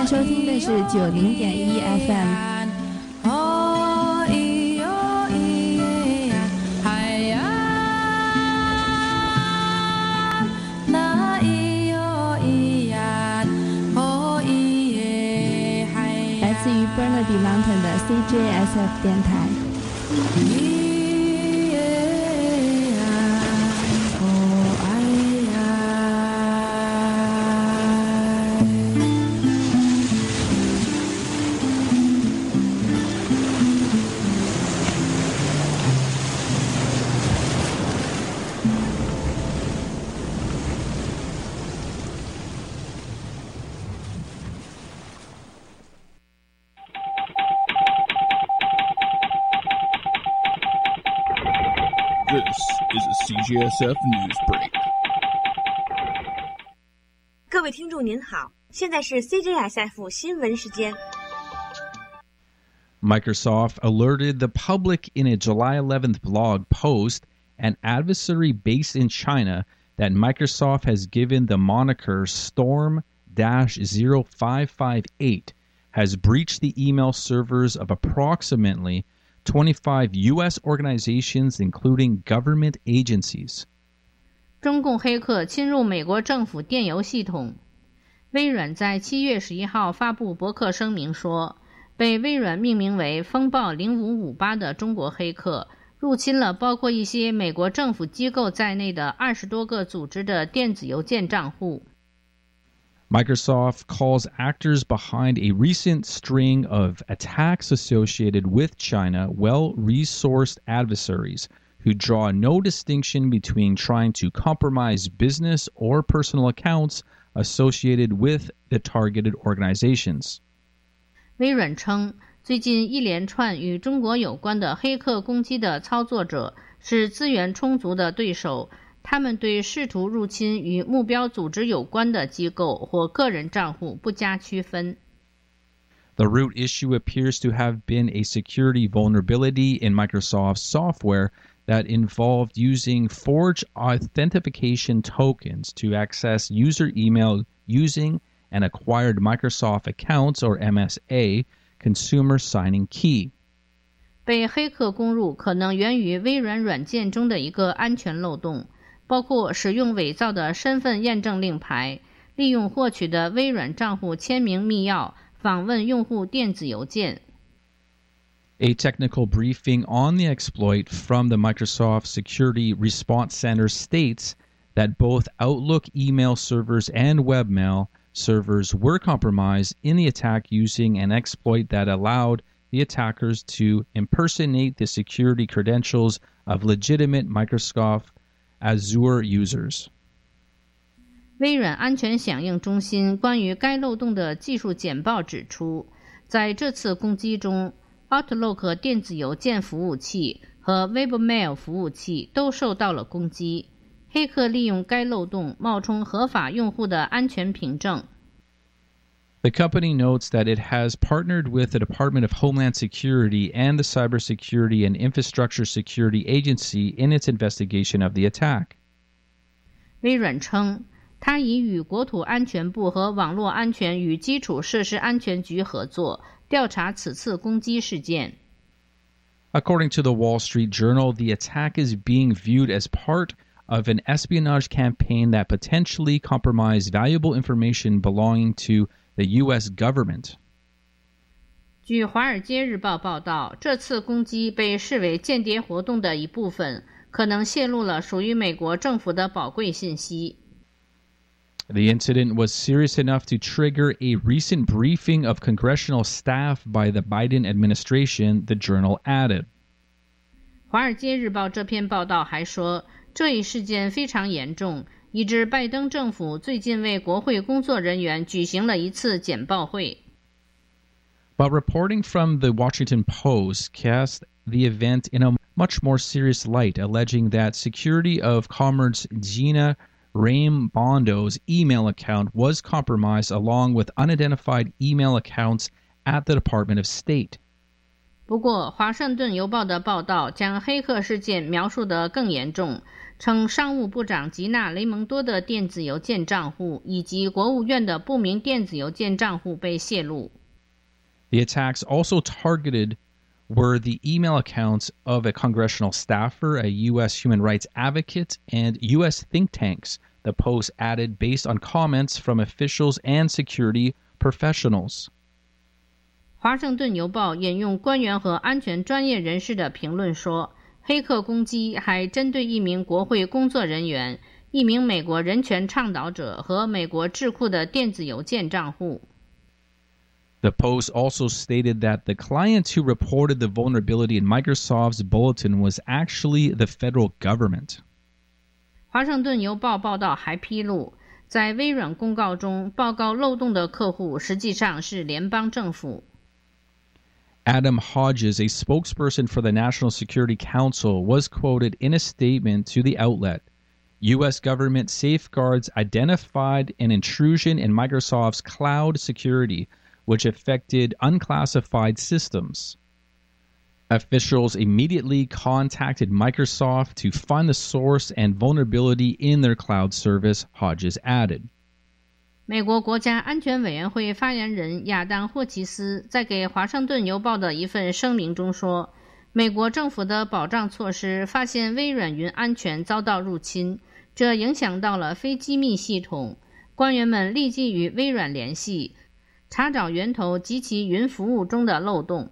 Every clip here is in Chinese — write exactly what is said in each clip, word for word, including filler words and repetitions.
在收听的是九零点一 F M。自于 Burnaby Mountain 的 C J S F 电台。 C J S F News Break。 各位听众您好，现在是 C J S F 新闻时间。 Microsoft alerted the public in a July eleventh blog post, an adversary based in China, that Microsoft has given the moniker Storm zero five five eight has breached the email servers of approximately twenty-five U S organizations, including government agencies. 中共黑客侵入美国政府电邮系统。微软在七月十一号发布博客声明说，被微软命名为风暴零五五八的中国黑客入侵了包括一些美国政府机构在内的二十多个组织的电子邮件账户。 Microsoft calls actors behind a recent string of attacks associated with China well-resourced adversaries who draw no distinction between trying to compromise business or personal accounts associated with the targeted organizations. 微软称，最近一连串与中国有关的黑客攻击的操作者是资源充足的对手，他们对试图入侵与目标组织有关的机构或个人账户不加区分。 The root issue appears to have been a security vulnerability in Microsoft's software that involved using forged authentication tokens to access user email using an acquired Microsoft accounts or M S A consumer signing key. 被黑客攻入可能源于微软软件中的一个安全漏洞，包括使用伪造的身份验证令牌，利用获取的微软账户签名密钥访问用户电子邮件。 A technical briefing on the exploit from the Microsoft Security Response Center states that both Outlook email servers and webmail servers were compromised in the attack using an exploit that allowed the attackers to impersonate the security credentials of legitimate Microsoft Azure users. 微软安全响应中心关于该漏洞的技术简报指出，在这次攻击中 Outlook 电子邮件服务器和 Webmail 服务器都受到了攻击。黑客利用该漏洞冒充合法用户的安全凭证。 The company notes that it has partnered with the Department of Homeland Security and the Cybersecurity and Infrastructure Security Agency in its investigation of the attack. 微软称，它已与国土安全部和网络安全与基础设施安全局合作，调查此次攻击事件。 According to the Wall Street Journal, the attack is being viewed as part of an espionage campaign that potentially compromised valuable information belonging to the U S government. 据《华尔街日报》报道，这次攻击被视为间谍活动的一部分，可能泄露了属于美国政府的宝贵信息。 The incident was serious enough to trigger a recent briefing of congressional staff by the Biden administration, the journal added. 华尔街日报这篇报道还说，这一事件非常严重，以致拜登政府最近为国会工作人员举行了一次简报会。 But reporting from the Washington Post cast the event in a much more serious light, alleging that Secretary of Commerce Gina Raimoንdo's email account was compromised along with unidentified email accounts at the Department of State. 不过，华盛顿邮报的报道将黑客事件描述得更严重， 称商务部长吉娜·雷蒙多的电子邮件账户以及国务院的不明电子邮件账户被泄露。 The attacks also targeted were the email accounts of a congressional staffer, a U S human rights advocate, and U S think tanks, the Post added, based on comments from officials and security professionals. 华盛顿邮报引用官员和安全专业人士的评论说，黑客攻击还针对一名国会工作人员、一名美国人权倡导者和美国智库的电子邮件账户。 The Post also stated that the client who reported the vulnerability in Microsoft's bulletin was actually the federal government. 华盛顿邮报报道还披露，在微软公告中报告漏洞的客户实际上是联邦政府。 Adam Hodges, a spokesperson for the National Security Council, was quoted in a statement to the outlet. U S government safeguards identified an intrusion in Microsoft's cloud security, which affected unclassified systems. Officials immediately contacted Microsoft to find the source and vulnerability in their cloud service, Hodges added. 美国国家安全委员会发言人亚当·霍奇斯在给华盛顿邮报的一份声明中说，美国政府的保障措施发现微软云安全遭到入侵，这影响到了非机密系统。官员们立即与微软联系，查找源头及其云服务中的漏洞。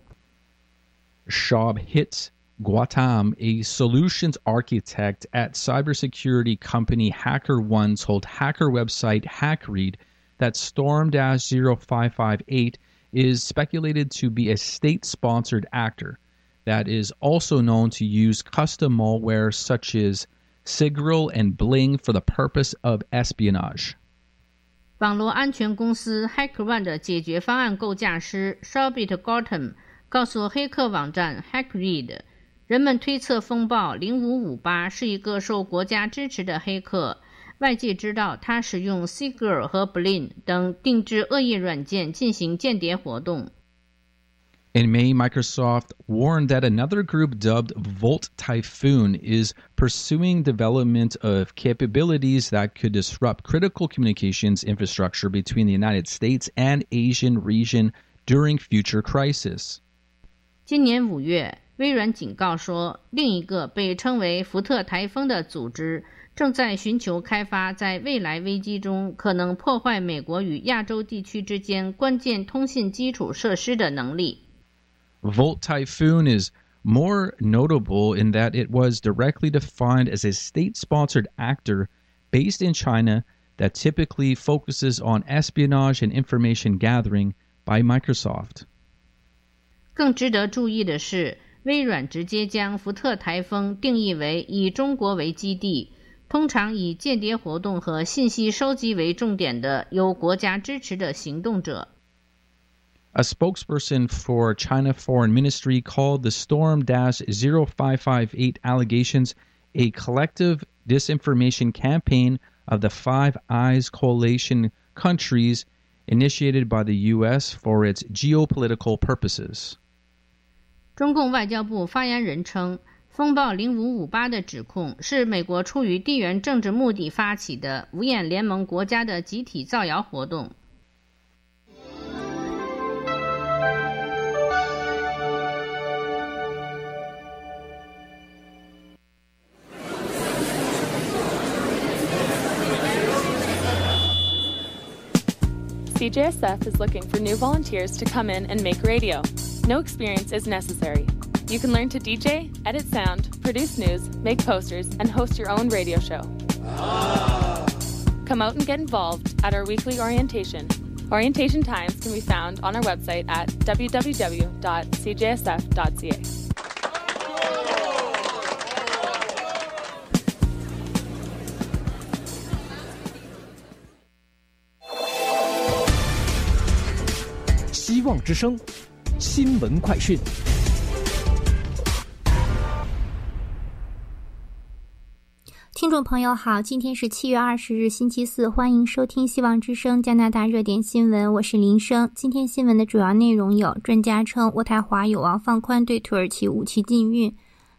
Shobhit Gautam, a solutions architect at cybersecurity company HackerOne, told hacker website HackRead that Storm zero five five eight is speculated to be a state-sponsored actor that is also known to use custom malware such as Sigrel and Bling for the purpose of espionage. 网络安全公司 HackerOne 的解决方案构架师 Shobhit Gautam 告诉黑客网站 HackRead， 人们推测风暴零五五八是一个受国家支持的黑客，外界知道他使用 Sigrel 和 Bling 等定制恶意软件进行间谍活动。 In May, Microsoft warned that another group dubbed Volt Typhoon is pursuing development of capabilities that could disrupt critical communications infrastructure between the United States and Asian region during future crisis. 今年五月，微软警告说，另一个被称为福特台风的组织正在寻求开发在未来危机中可能破坏美国与亚洲地区之间关键通信基础设施的能力。 Volt Typhoon is more notable in that it was directly defined as a state-sponsored actor based in China that typically focuses on espionage and information gathering by Microsoft. 更值得注意的是，微软直接将福特台风定义为以中国为基地，通常以间谍活动和信息收集为重点的由国家支持的行动者。 A spokesperson for China Foreign Ministry called the Storm zero five five eight allegations a collective disinformation campaign of the Five Eyes coalition countries initiated by the U S for its geopolitical purposes. 中共外交部发言人称，风暴零五五八的指控是美国出于地缘政治目的发起的五眼联盟国家的集体造谣活动。 C J S F is looking for new volunteers to come in and make radio. No experience is necessary. You can learn to D J, edit sound, produce news, make posters, and host your own radio show. Ah. Come out and get involved at our weekly orientation. Orientation times can be found on our website at w w w dot c j s f dot c a. 希望之声新闻快讯。 听众朋友好，今天是七月二十日星期四，欢迎收听希望之声加拿大热点新闻，我是林生。今天新闻的主要内容有：专家称渥太华有望放宽对土耳其武器禁运；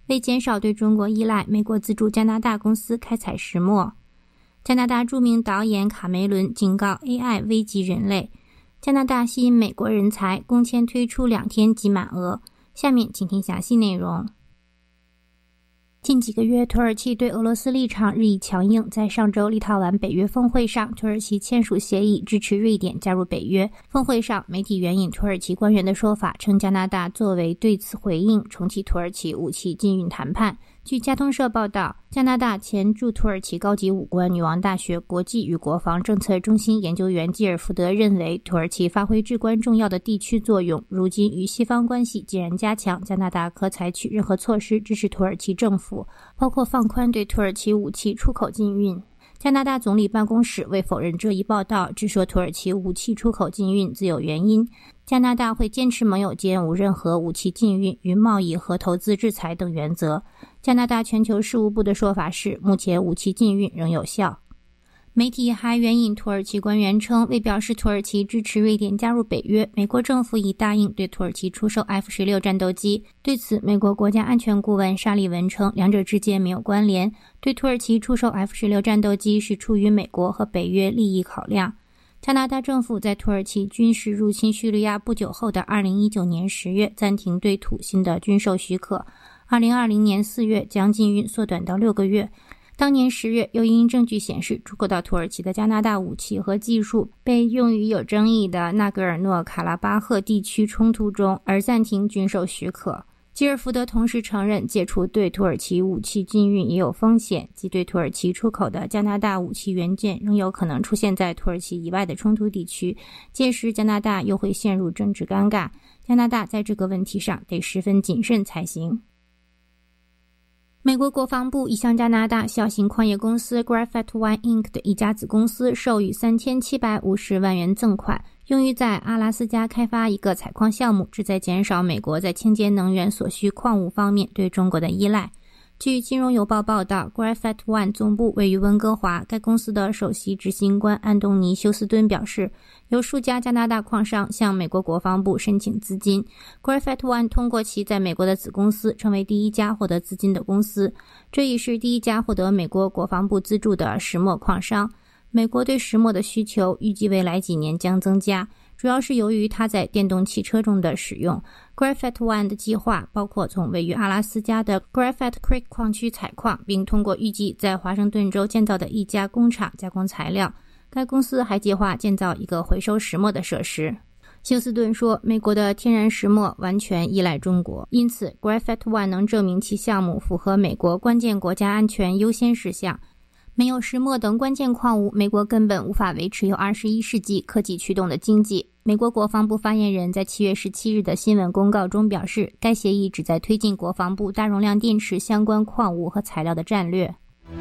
为减少对中国依赖，美国资助加拿大公司开采石墨。加拿大著名导演卡梅伦警告 A I 危及人类。加拿大吸引美国人才，工签推出两天即满额。下面请听详细内容。近几个月，土耳其对俄罗斯立场日益强硬。在上周立陶宛北约峰会上，土耳其签署协议支持瑞典加入北约。峰会上，媒体援引土耳其官员的说法，称加拿大作为对此回应，重启土耳其武器禁运谈判。据加通社报道，加拿大前驻土耳其高级武官、女王大学国际与国防政策中心研究员基尔福德认为，土耳其发挥至关重要的地区作用，如今与西方关系既然加强，加拿大可采取任何措施支持土耳其政府，包括放宽对土耳其武器出口禁运。加拿大总理办公室未否认这一报道，只说土耳其武器出口禁运自有原因。加拿大会坚持盟友间无任何武器禁运与贸易和投资制裁等原则。加拿大全球事务部的说法是，目前武器禁运仍有效。媒体还援引土耳其官员称，为表示土耳其支持瑞典加入北约，美国政府已答应对土耳其出售 F 十六 战斗机。对此，美国国家安全顾问沙利文称，两者之间没有关联，对土耳其出售 F 十六 战斗机是出于美国和北约利益考量。加拿大政府在土耳其军事入侵叙利亚不久后的二零一九年十月暂停对土星的军售许可，二零二零年四月将禁运缩短到六个月。当年十月，又因证据显示出口到土耳其的加拿大武器和技术被用于有争议的纳戈尔诺卡拉巴赫地区冲突中，而暂停军售许可。基尔福德同时承认，解除对土耳其武器禁运也有风险，即对土耳其出口的加拿大武器元件仍有可能出现在土耳其以外的冲突地区，届时加拿大又会陷入政治尴尬。加拿大在这个问题上得十分谨慎才行。美国国防部已向加拿大小型矿业公司 Graphite One Incorporated 的一家子公司授予三千七百五十万元赠款，用于在阿拉斯加开发一个采矿项目，旨在减少美国在清洁能源所需矿物方面对中国的依赖。据金融邮报报道， Graphite One 总部位于温哥华，该公司的首席执行官安东尼·休斯敦表示，有数家加拿大矿商向美国国防部申请资金， Graphite One 通过其在美国的子公司成为第一家获得资金的公司，这已是第一家获得美国国防部资助的石墨矿商。美国对石墨的需求预计未来几年将增加，主要是由于它在电动汽车中的使用。 Graphite One 的计划包括从位于阿拉斯加的 Graphite Creek 矿区采矿，并通过预计在华盛顿州建造的一家工厂加工材料。该公司还计划建造一个回收石墨的设施。休斯顿说，美国的天然石墨完全依赖中国，因此 Graphite One 能证明其项目符合美国关键国家安全优先事项。没有石墨等关键矿物，美国根本无法维持有二十一世纪科技驱动的经济。美国国防部发言人在七月十七日的新闻公告中表示，该协议旨在推进国防部大容量电池相关矿物和材料的战略。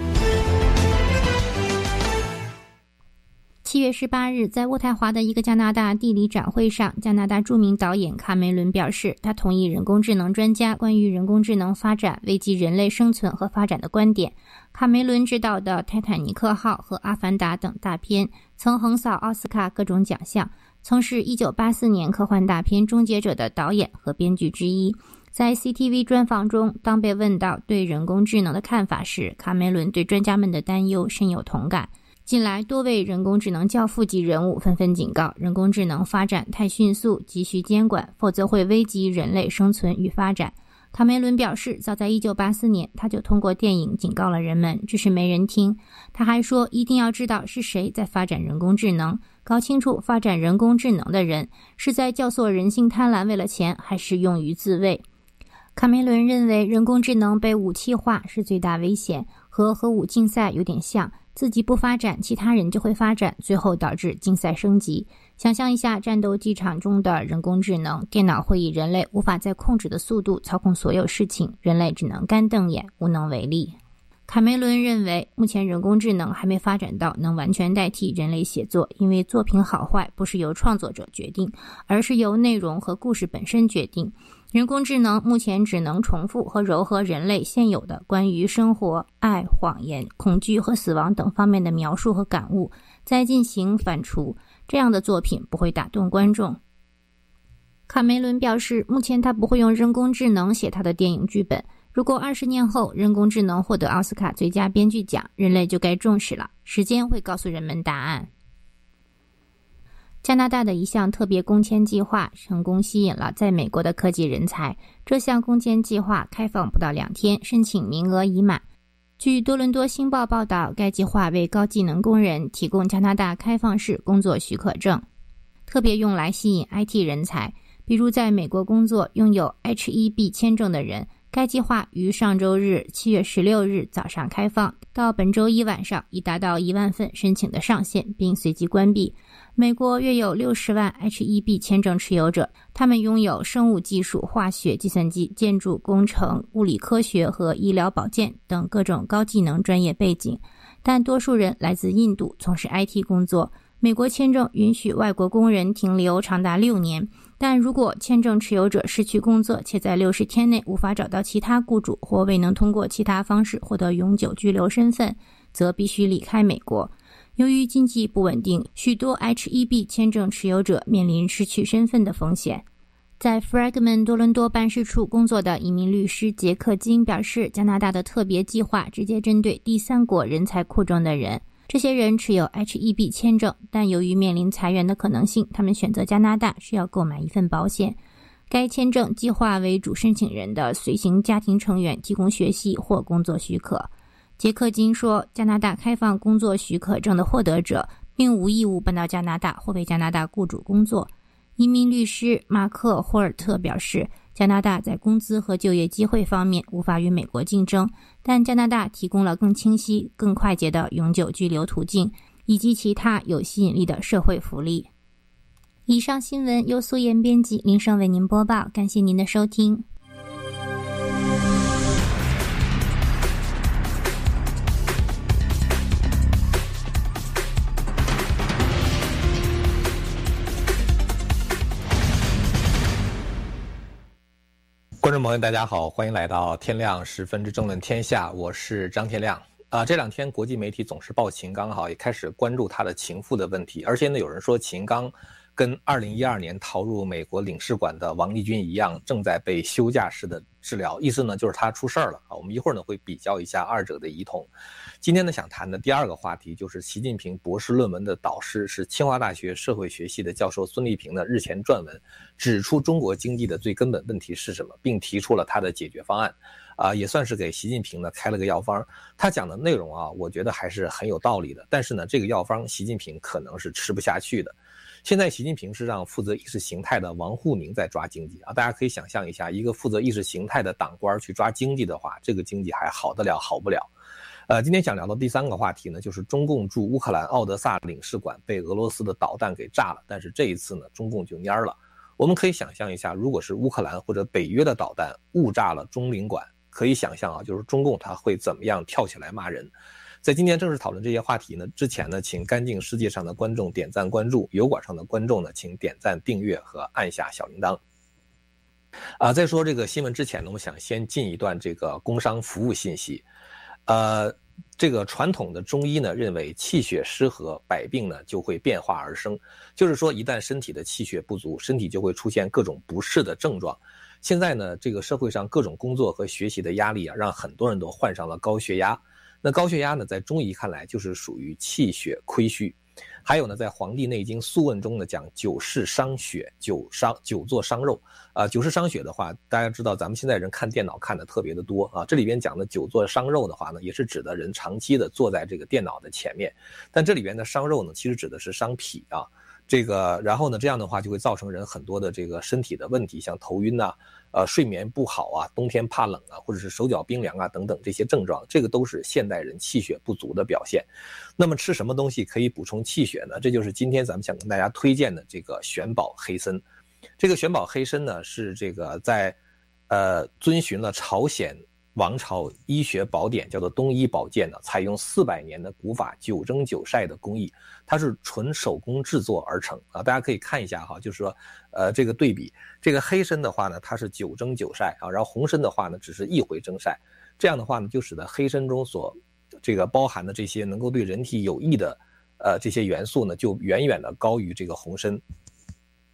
七月十八日，在渥太华的一个加拿大地理展会上，加拿大著名导演卡梅伦表示，他同意人工智能专家关于人工智能发展危及人类生存和发展的观点。卡梅伦执导的《泰坦尼克号》和《阿凡达》等大片曾横扫奥斯卡各种奖项，曾是一九八四年科幻大片《终结者》的导演和编剧之一。在 C T V 专访中，当被问到对人工智能的看法时，卡梅伦对专家们的担忧深有同感。近来多位人工智能教父级人物纷纷警告，人工智能发展太迅速，急需监管，否则会危及人类生存与发展。卡梅伦表示，早在一九八四年他就通过电影警告了人们，只是没人听。他还说，一定要知道是谁在发展人工智能，搞清楚发展人工智能的人是在教唆人性贪婪为了钱，还是用于自卫。卡梅伦认为，人工智能被武器化是最大危险，和核武竞赛有点像，自己不发展，其他人就会发展，最后导致竞赛升级。想象一下战斗机场中的人工智能，电脑会以人类无法再控制的速度操控所有事情，人类只能干瞪眼，无能为力。卡梅伦认为，目前人工智能还没发展到能完全代替人类写作，因为作品好坏不是由创作者决定，而是由内容和故事本身决定。人工智能目前只能重复和糅合人类现有的关于生活、爱、谎言、恐惧和死亡等方面的描述和感悟，再进行反刍，这样的作品不会打动观众。卡梅伦表示，目前他不会用人工智能写他的电影剧本， 如果二十年后人工智能获得奥斯卡最佳编剧奖，人类就该重视了，时间会告诉人们答案。加拿大的一项特别工签计划成功吸引了在美国的科技人才。这项工签计划开放不到两天，申请名额已满。据多伦多星报报道，该计划为高技能工人提供加拿大开放式工作许可证，特别用来吸引 I T 人才，比如在美国工作拥有 H 一 B 签证的人。该计划于上周日七月十六日早上开放，到本周一晚上已达到一万份申请的上限，并随即关闭。美国约有六十万 H 一 B 签证持有者，他们拥有生物技术、化学、计算机、建筑工程、物理科学和医疗保健等各种高技能专业背景，但多数人来自印度，从事 I T 工作。美国签证允许外国工人停留长达六年，但如果签证持有者失去工作，且在六十天内无法找到其他雇主或未能通过其他方式获得永久居留身份，则必须离开美国。由于经济不稳定，许多 H 一 B 签证持有者面临失去身份的风险。在 Fragment 多伦多办事处工作的移民律师杰克金表示，加拿大的特别计划直接针对第三国人才库中的人。这些人持有 H 一 B 签证，但由于面临裁员的可能性，他们选择加拿大需要购买一份保险。该签证计划为主申请人的随行家庭成员提供学习或工作许可。杰克金说，加拿大开放工作许可证的获得者并无义务搬到加拿大或为加拿大雇主工作。移民律师马克·霍尔特表示，加拿大在工资和就业机会方面无法与美国竞争，但加拿大提供了更清晰、更快捷的永久居留途径，以及其他有吸引力的社会福利。以上新闻由苏妍编辑，林生为您播报，感谢您的收听。 观众朋友大家好，欢迎来到天亮十分之政论天下，我是张天亮。啊、呃，这两天国际媒体总是报秦刚哈，也开始关注他的情妇的问题，而且呢，有人说秦刚跟二零一二年逃入美国领事馆的王立军一样，正在被休假式的治疗，意思呢就是他出事儿了啊。我们一会儿呢会比较一下二者的异同。今天呢想谈的第二个话题就是习近平博士论文的导师是清华大学社会学系的教授孙立平呢日前撰文，指出中国经济的最根本问题是什么，并提出了他的解决方案。啊、呃，也算是给习近平呢开了个药方。他讲的内容啊，我觉得还是很有道理的。但是呢，这个药方习近平可能是吃不下去的。现在习近平是让负责意识形态的王沪宁在抓经济啊，大家可以想象一下，一个负责意识形态的党官去抓经济的话，这个经济还好得了好不了。呃，今天想聊的第三个话题呢，就是中共驻乌克兰奥德萨领事馆被俄罗斯的导弹给炸了，但是这一次呢，中共就蔫了。我们可以想象一下，如果是乌克兰或者北约的导弹误炸了中领馆，可以想象啊，就是中共他会怎么样跳起来骂人。在今天正式讨论这些话题呢之前呢，请干净世界上的观众点赞关注，油管上的观众呢，请点赞订阅和按下小铃铛。啊，在说这个新闻之前呢，我想先进一段这个工商服务信息。呃，这个传统的中医呢认为气血失和，百病呢就会变化而生，就是说一旦身体的气血不足，身体就会出现各种不适的症状。现在呢，这个社会上各种工作和学习的压力啊，让很多人都患上了高血压。那高血压呢，在中医看来就是属于气血亏虚。还有呢，在《黄帝内经·素问》中呢，讲久视伤血，久伤久坐伤肉。啊、呃，久视伤血的话，大家知道咱们现在人看电脑看的特别的多啊。这里边讲的久坐伤肉的话呢，也是指的人长期的坐在这个电脑的前面。但这里边的伤肉呢，其实指的是伤脾啊。这个，然后呢，这样的话就会造成人很多的这个身体的问题，像头晕呐、呃，睡眠不好啊，冬天怕冷啊，或者是手脚冰凉啊等等这些症状，这个都是现代人气血不足的表现。那么吃什么东西可以补充气血呢？这就是今天咱们想跟大家推荐的这个玄宝黑参。这个玄宝黑参呢，是这个在呃遵循了朝鲜王朝医学宝典叫做东医宝鉴呢，采用四百年的古法九蒸九晒的工艺，它是纯手工制作而成啊。大家可以看一下哈，就是说呃这个对比，这个黑参的话呢，它是九蒸九晒啊，然后红参的话呢，只是一回蒸晒。这样的话呢，就使得黑参中所这个包含的这些能够对人体有益的呃这些元素呢，就远远的高于这个红参。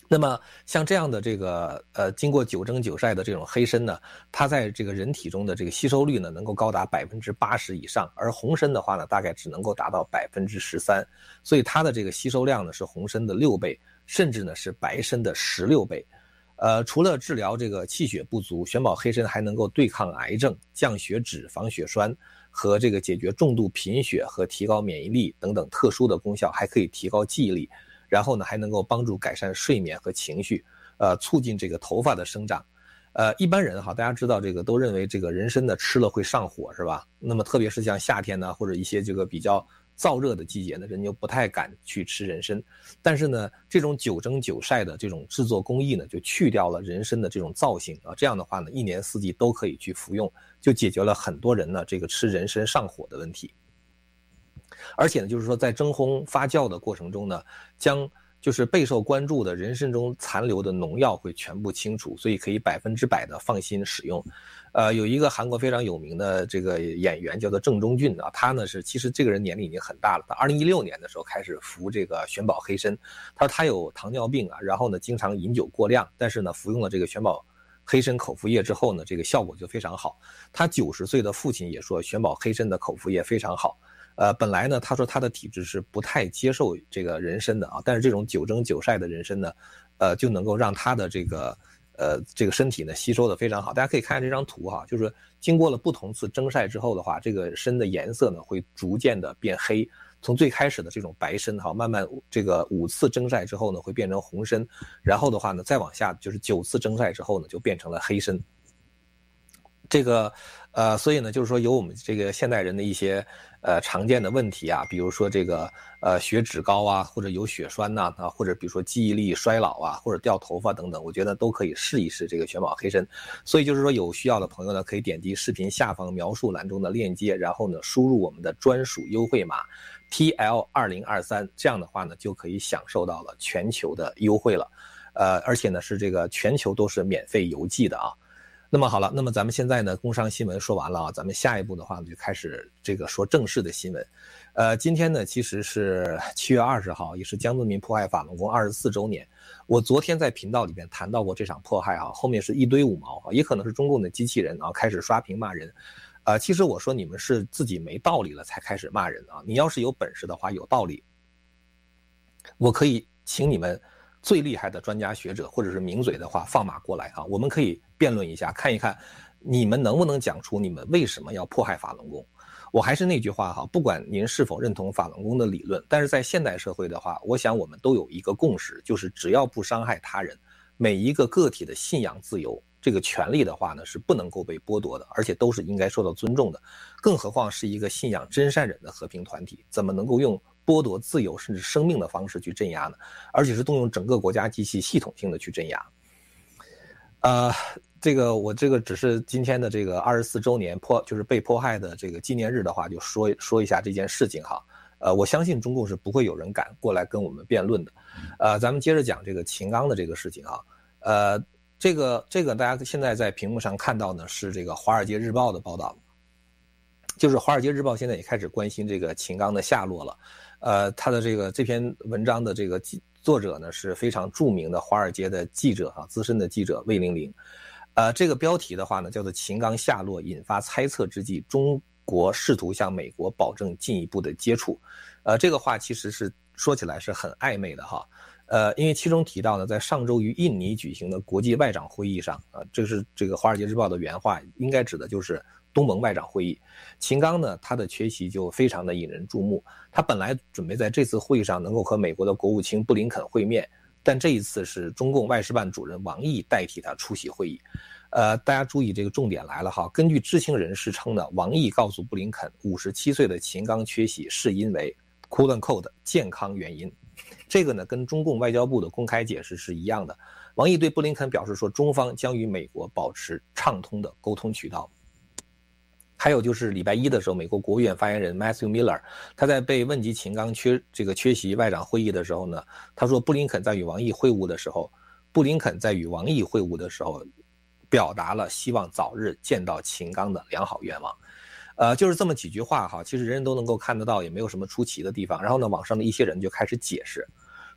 那么像这样的这个呃经过九蒸九晒的这种黑参呢，它在这个人体中的这个吸收率呢能够高达百分之八十以上，而红参的话呢大概只能够达到百分之十三，所以它的这个吸收量呢是红参的六倍，甚至呢是白参的十六倍。呃，除了治疗这个气血不足，玄宝黑参还能够对抗癌症、降血脂、防血栓和这个解决重度贫血和提高免疫力等等特殊的功效，还可以提高记忆力。然后呢，还能够帮助改善睡眠和情绪，呃，促进这个头发的生长。呃，一般人哈，大家知道这个都认为这个人参呢吃了会上火，是吧？那么特别是像夏天呢，或者一些这个比较燥热的季节呢，人就不太敢去吃人参。但是呢，这种九蒸九晒的这种制作工艺呢，就去掉了人参的这种燥性啊。这样的话呢，一年四季都可以去服用，就解决了很多人呢这个吃人参上火的问题。而且呢，就是说在蒸烘发酵的过程中呢，将就是备受关注的人参中残留的农药会全部清除，所以可以百分之百的放心使用。呃，有一个韩国非常有名的这个演员叫做郑中俊啊，他呢是其实这个人年龄已经很大了，他二零一六年的时候开始服这个玄宝黑参。他说他有糖尿病啊，然后呢经常饮酒过量，但是呢服用了这个玄宝黑参口服液之后呢，这个效果就非常好。他九十岁的父亲也说玄宝黑参的口服液非常好。呃，本来呢，他说他的体质是不太接受这个人参的啊，但是这种九蒸九晒的人参呢，呃，就能够让他的这个呃这个身体呢吸收的非常好。大家可以看这张图哈，就是经过了不同次蒸晒之后的话，这个参的颜色呢会逐渐的变黑，从最开始的这种白参哈，慢慢这个五次蒸晒之后呢会变成红参，然后的话呢再往下就是九次蒸晒之后呢就变成了黑参。这个呃，所以呢，就是说有我们这个现代人的一些呃常见的问题啊，比如说这个呃血脂高啊，或者有血栓呐 啊, 啊，或者比如说记忆力衰老啊，或者掉头发等等，我觉得都可以试一试这个玄宝黑参。所以就是说有需要的朋友呢，可以点击视频下方描述栏中的链接，然后呢输入我们的专属优惠码 T L 二零二三， 这样的话呢就可以享受到了全球的优惠了。呃，而且呢是这个全球都是免费邮寄的啊。那么好了，那么咱们现在呢，工商新闻说完了啊，咱们下一步的话呢，就开始这个说正式的新闻。呃，今天呢，其实是七月二十号，也是江泽民迫害法轮功二十四周年。我昨天在频道里面谈到过这场迫害啊，后面是一堆五毛啊，也可能是中共的机器人啊，开始刷屏骂人。呃，其实我说你们是自己没道理了才开始骂人啊，你要是有本事的话，有道理，我可以请你们最厉害的专家学者或者是名嘴的话放马过来啊，我们可以辩论一下，看一看你们能不能讲出你们为什么要迫害法轮功。我还是那句话哈，不管您是否认同法轮功的理论，但是在现代社会的话，我想我们都有一个共识，就是只要不伤害他人，每一个个体的信仰自由这个权利的话呢，是不能够被剥夺的，而且都是应该受到尊重的。更何况是一个信仰真善忍的和平团体，怎么能够用剥夺自由甚至生命的方式去镇压呢？而且是动用整个国家机器系统性的去镇压。呃，这个我这个只是今天的这个二十四周年迫就是被迫害的这个纪念日的话，就说说一下这件事情哈。呃，我相信中共是不会有人敢过来跟我们辩论的。呃，咱们接着讲这个秦刚的这个事情哈。呃，这个这个大家现在在屏幕上看到呢是这个《华尔街日报》的报道，就是《华尔街日报》现在也开始关心这个秦刚的下落了。呃，他的这个这篇文章的这个作者呢是非常著名的华尔街的记者啊，资深的记者魏玲玲。呃，这个标题的话呢叫做秦刚下落引发猜测之际，中国试图向美国保证进一步的接触。呃，这个话其实是说起来是很暧昧的哈。呃，因为其中提到呢，在上周于印尼举行的国际外长会议上啊，这是这个《华尔街日报》的原话，应该指的就是东盟外长会议。秦刚呢，他的缺席就非常的引人注目。他本来准备在这次会议上能够和美国的国务卿布林肯会面，但这一次是中共外事办主任王毅代替他出席会议。呃，大家注意这个重点来了哈。根据知情人士称呢，王毅告诉布林肯，五十七岁的秦刚缺席是因为 quote unquote 健康原因。这个呢跟中共外交部的公开解释是一样的。王毅对布林肯表示说，中方将与美国保持畅通的沟通渠道。还有就是礼拜一的时候，美国国务院发言人 Matthew Miller 他在被问及秦刚缺这个缺席外长会议的时候呢，他说布林肯在与王毅会晤的时候，布林肯在与王毅会晤的时候，表达了希望早日见到秦刚的良好愿望。呃，就是这么几句话哈，其实人人都能够看得到，也没有什么出奇的地方。然后呢，网上的一些人就开始解释，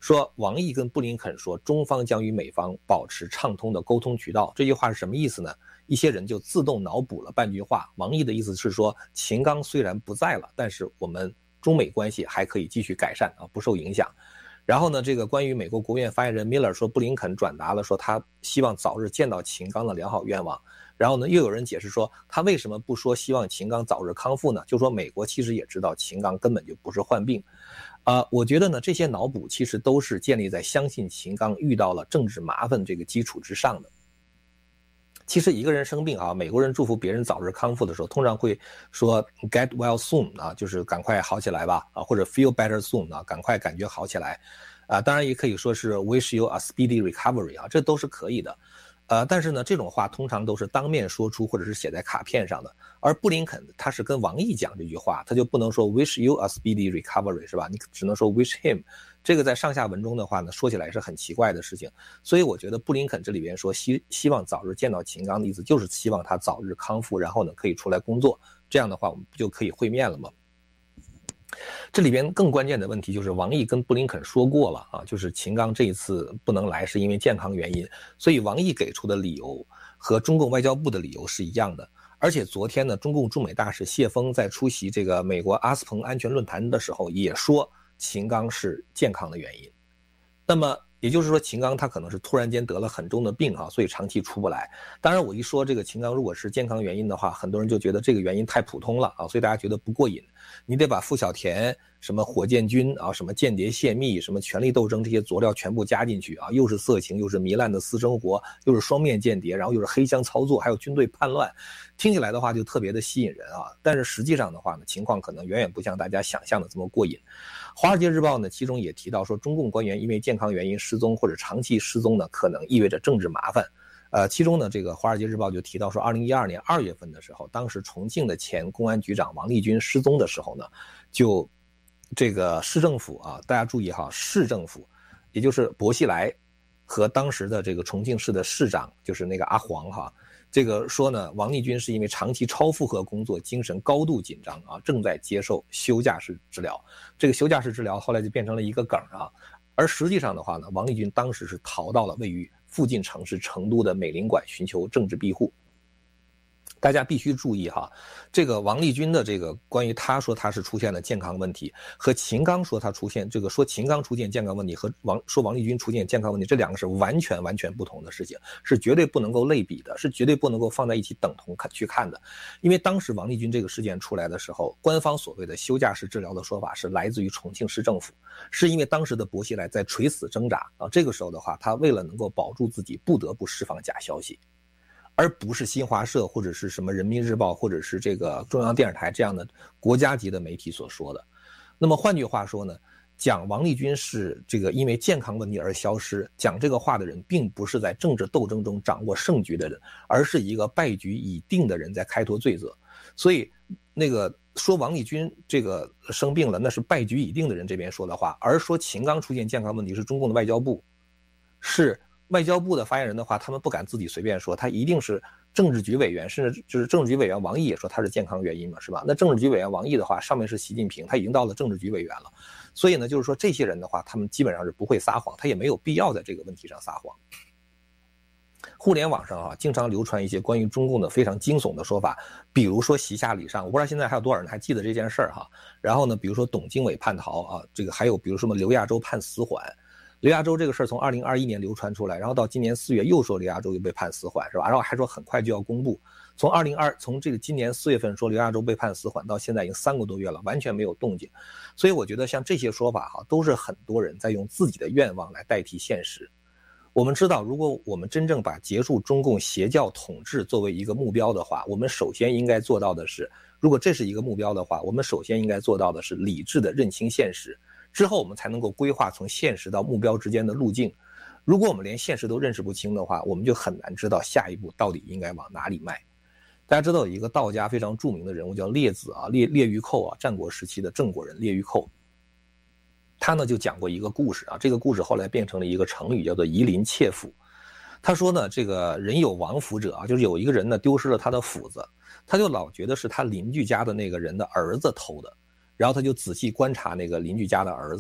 说王毅跟布林肯说中方将与美方保持畅通的沟通渠道，这句话是什么意思呢？一些人就自动脑补了半句话，王毅的意思是说秦刚虽然不在了，但是我们中美关系还可以继续改善啊，不受影响。然后呢，这个关于美国国务院发言人 Miller 说布林肯转达了说他希望早日见到秦刚的良好愿望。然后呢，又有人解释说他为什么不说希望秦刚早日康复呢？就说美国其实也知道秦刚根本就不是患病。呃，我觉得呢，这些脑补其实都是建立在相信秦刚遇到了政治麻烦这个基础之上的。其实一个人生病啊，美国人祝福别人早日康复的时候，通常会说 get well soon 啊，就是赶快好起来吧啊，或者 feel better soon 啊，赶快感觉好起来啊。当然也可以说是 wish you a speedy recovery 啊，这都是可以的。呃，但是呢，这种话通常都是当面说出或者是写在卡片上的。而布林肯他是跟王毅讲这句话，他就不能说 wish you a speedy recovery 是吧？你只能说 wish him。这个在上下文中的话呢，说起来是很奇怪的事情。所以我觉得布林肯这里边说希希望早日见到秦刚的意思，就是希望他早日康复，然后呢可以出来工作。这样的话，我们不就可以会面了吗？这里边更关键的问题就是王毅跟布林肯说过了啊，就是秦刚这一次不能来是因为健康原因，所以王毅给出的理由和中共外交部的理由是一样的。而且昨天呢，中共驻美大使谢锋在出席这个美国阿斯彭安全论坛的时候也说秦刚是健康的原因。那么也就是说秦刚他可能是突然间得了很重的病啊，所以长期出不来。当然我一说这个秦刚如果是健康原因的话，很多人就觉得这个原因太普通了啊，所以大家觉得不过瘾。你得把傅小田什么火箭军啊，什么间谍泄密，什么权力斗争这些佐料全部加进去啊，又是色情，又是糜烂的私生活，又是双面间谍，然后又是黑箱操作，还有军队叛乱，听起来的话就特别的吸引人啊。但是实际上的话呢，情况可能远远不像大家想象的这么过瘾。华尔街日报呢，其中也提到说，中共官员因为健康原因失踪或者长期失踪呢，可能意味着政治麻烦。呃，其中呢，这个《华尔街日报》就提到说，二零一二年二月份的时候，当时重庆的前公安局长王立军失踪的时候呢，就这个市政府啊，大家注意哈，市政府，也就是薄熙来和当时的这个重庆市的市长，就是那个阿黄哈，这个说呢，王立军是因为长期超负荷工作，精神高度紧张啊，正在接受休假室治疗。这个休假室治疗后来就变成了一个梗啊，而实际上的话呢，王立军当时是逃到了位于附近城市成都的美领馆寻求政治庇护。大家必须注意哈，这个王立军的这个关于他说他是出现了健康问题，和秦刚说他出现这个说秦刚出现健康问题和王说王立军出现健康问题，这两个是完全完全不同的事情，是绝对不能够类比的，是绝对不能够放在一起等同看去看的。因为当时王立军这个事件出来的时候，官方所谓的休假室治疗的说法是来自于重庆市政府，是因为当时的薄熙来在垂死挣扎啊，这个时候的话，他为了能够保住自己，不得不释放假消息。而不是新华社或者是什么人民日报或者是这个中央电视台这样的国家级的媒体所说的。那么换句话说呢，讲王立军是这个因为健康问题而消失，讲这个话的人并不是在政治斗争中掌握胜局的人，而是一个败局已定的人在开脱罪责。所以那个说王立军这个生病了，那是败局已定的人这边说的话，而说秦刚出现健康问题是中共的外交部，是外交部的发言人的话，他们不敢自己随便说，他一定是政治局委员，甚至就是政治局委员王毅也说他是健康原因嘛，是吧？那政治局委员王毅的话，上面是习近平，他已经到了政治局委员了，所以呢，就是说这些人的话，他们基本上是不会撒谎，他也没有必要在这个问题上撒谎。互联网上啊，经常流传一些关于中共的非常惊悚的说法，比如说习下礼上，我不知道现在还有多少人还记得这件事儿哈。然后呢，比如说董经纬叛逃啊，这个还有比如说什么刘亚洲判死缓。刘亚洲这个事儿从二零二一年流传出来，然后到今年四月又说刘亚洲又被判死缓，是吧？然后还说很快就要公布。从二零二从这个今年四月份说刘亚洲被判死缓到现在已经三个多月了，完全没有动静。所以我觉得像这些说法哈，都是很多人在用自己的愿望来代替现实。我们知道，如果我们真正把结束中共邪教统治作为一个目标的话，我们首先应该做到的是，如果这是一个目标的话，我们首先应该做到的是理智的认清现实。之后我们才能够规划从现实到目标之间的路径。如果我们连现实都认识不清的话，我们就很难知道下一步到底应该往哪里迈。大家知道有一个道家非常著名的人物叫列子啊，列列御寇啊，战国时期的郑国人列御寇。他呢就讲过一个故事啊，这个故事后来变成了一个成语，叫做夷陵窃斧。他说呢，这个人有亡斧者啊，就是有一个人呢丢失了他的斧子，他就老觉得是他邻居家的那个人的儿子偷的。然后他就仔细观察那个邻居家的儿子，